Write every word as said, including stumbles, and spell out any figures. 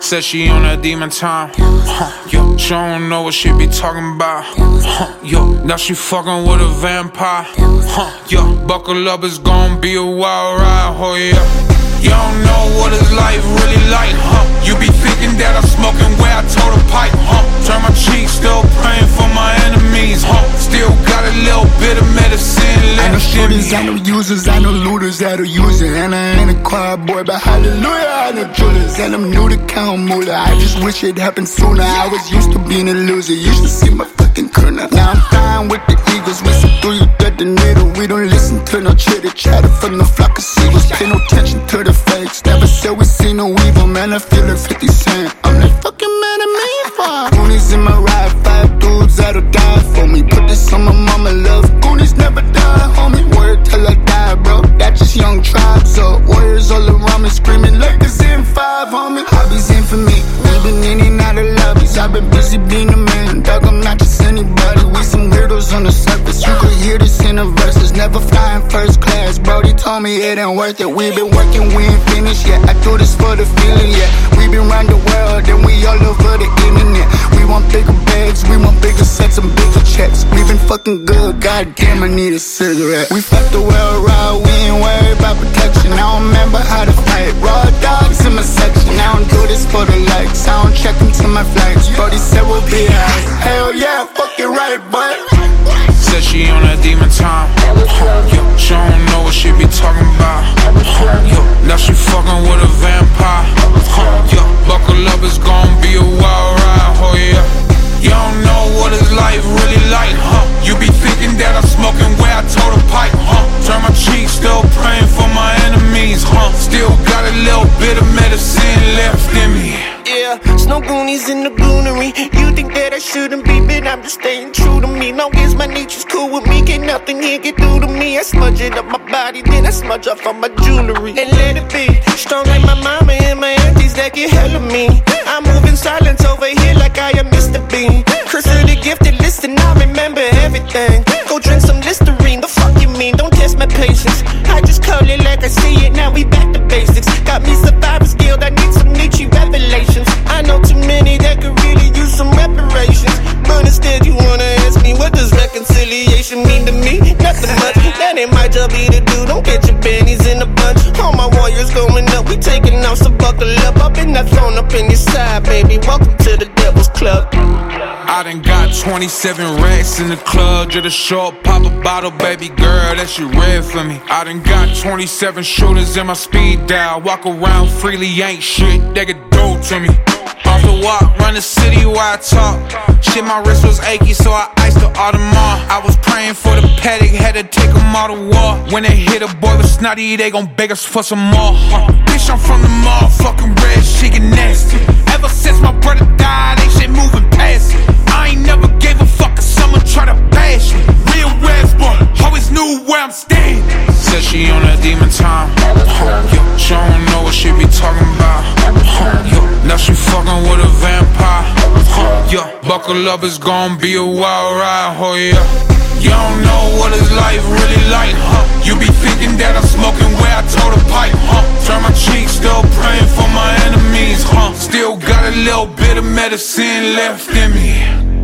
Said she on that demon time. Huh, yo, she don't know what she be talking about. Huh, yo, now she fucking with a vampire. Huh, yo, buckle up, it's gon' be a wild ride. Oh yeah. You don't know what it's life really like, huh? You be thinking that I'm smoking where I told a pipe, huh? Turn my cheek, still praying for my enemies, huh? Still got a little bit of medicine left. I know shooters, I know users, I know looters that'll use it. And I ain't a quiet boy, but hallelujah, I know drillers. And I'm new to count moolah. I just wish it happened sooner. I was used to being a loser, used to see my fucking corner. Now I'm flying with the eagles, listen through you, thread the needle. We don't listen to no chitter chatter from the flock of seagulls. Pay no attention to the fakes, never said we see no evil. Man, I feel like fifty cent, I'm that fucking man of me. Goonies in my ride, five dudes that'll die for me. Put this on my mama, love Goonies never die, homie. Word till I die, bro, that's just young tribes. So warriors all around me screaming like it's in five, homie. Hobbies in for me, we been in and out of lobbies. I've been busy being a man, dog, I'm not just anybody. We some weirdos on the surface, you could hear this in the verses. Never flying first class, Brody told me it ain't worth it. We been working, we ain't finished yet. I do this for the feeling, yeah. We been round the world, and we all over the internet. We want bigger bags, we want bigger sets and bigger checks. We been fucking good, goddamn, I need a cigarette. We fucked the world right, we ain't worried about protection. I don't remember how to fight, raw dogs in my section. I don't do this for the likes, I don't check into my flights. Brody said we'll be high, hell yeah, fucking right, but said she on that demon time. Huh, yo, she don't know what she be talking about. Huh, yo, now she fucking with a vampire. Huh, yo, buckle up, it's gon' be a wild ride. Oh yeah. You don't know what it's life really like, huh? You be thinking that I'm smoking where I told a pipe, huh? Turn my cheek, still praying for my enemies, huh? Still got a little bit of medicine left in me. Yeah, snow Goonies in the goonery. You think that I shouldn't be, but I'm just staying true to me. Long as my nature's cool with me, can't nothing here get through to me. I smudge it up my body, then I smudge off on my jewelry. And let it be strong like my mama and my aunties that get hell of me. I'm moving silence over here like I am Mister Bean. Chris of the gifted, listen, I remember everything. Go drink some Listerine, the fuck you mean? Don't test my patience. I just call it like I see it, now we back to basics. Got me Survivor's Guild, I need some Nietzsche revelations. I know too many that could really use some reparations. But instead you wanna ask me, what does reconciliation mean to me? Nothing much, that ain't my job either, dude. Don't get your panties in a bunch. All my warriors going up, we taking off, so buckle up. I've been that thrown up in your side, baby. Welcome to the Devil's Club. I done got twenty-seven racks in the club, just a short pop a bottle, baby girl, that shit red for me. I done got twenty-seven shooters in my speed dial, walk around freely, ain't shit, they could do to me. Off the walk, run the city while I talk. Shit, my wrist was achy, so I iced the Audemars. I was praying for the paddock, had to take them all to war. When they hit a boy with snotty, they gon' beg us for some more. Huh. Bitch, I'm from the motherfucking red, she get nasty. Ever since my brother died, ain't shit moving past it. I ain't never gave a fuck if someone try to bash me. Real West boy, always knew where I'm standing. Said she on that demon time. Huh, yo, she don't know what she be talking about. Huh, yo, now she fucking with a vampire. Huh, yo, buckle up, it's gon' be a wild ride. Oh yeah. You don't know what it's life really like, huh? You be thinking that I'm smoking where I told a pipe, huh? Turn my cheek, still praying for my enemies, huh? Still got a little bit of medicine left in me.